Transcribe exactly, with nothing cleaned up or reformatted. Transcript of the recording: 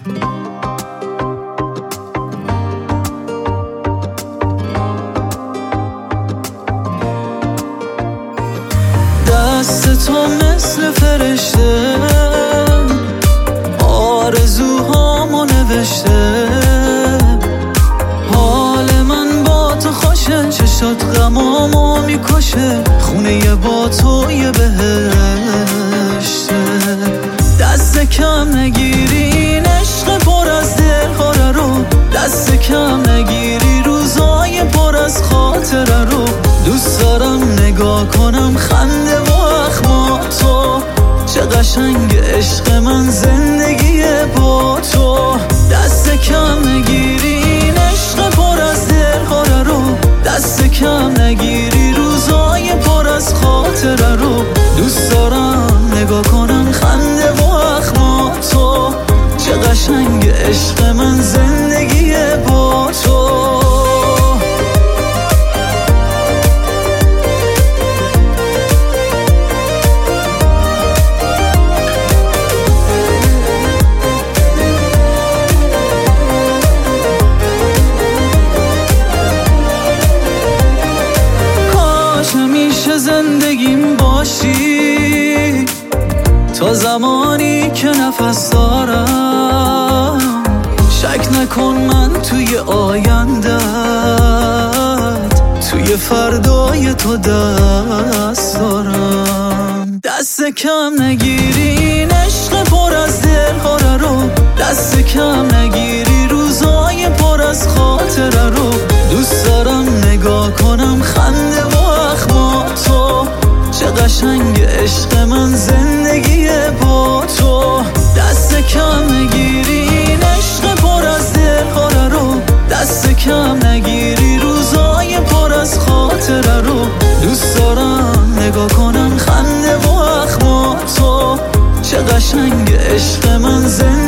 دست تو مثل فرشته آرزوهامو نوشته، حال من با تو خوشه، چشات غمامو میکشه، خونه با تو یه بهشته. دست کم نگیری این عشق پر از دلهاره رو، دست کم نگیری روزای پر از خاطره رو. دوست دارم نگاه کنم خنده و اخماتو، چه قشنگ عشق من زندگیه با تو. دست کم نگیری این عشق پر از دلهاره رو، دست کم نگیری روزای پر از خاطره رو. دوست دارم نگاه کنم خنده و اخماتو، چه قشنگ عشق من زندگیه با تو. همیشه زندگیم باشی تا زمانی که نفس دارم، شک نکن من توی آیندت، توی فردای تو دست دارم. دست کم نگیری این عشق پر از دلهاره رو، دست کم نگیری روزای پر از خاطره رو. دوست دارم نگاه کنم خنده و اخماتو، چه قشنگ عشق من زندگیه با تو. دست کم نگیری این عشق پر از دلهاره رو، دست کم نگیری روزای پر از خاطره رو. دوست دارم نگاه کنم خنده و اخماتو، چه قشنگ عشق من زندگیه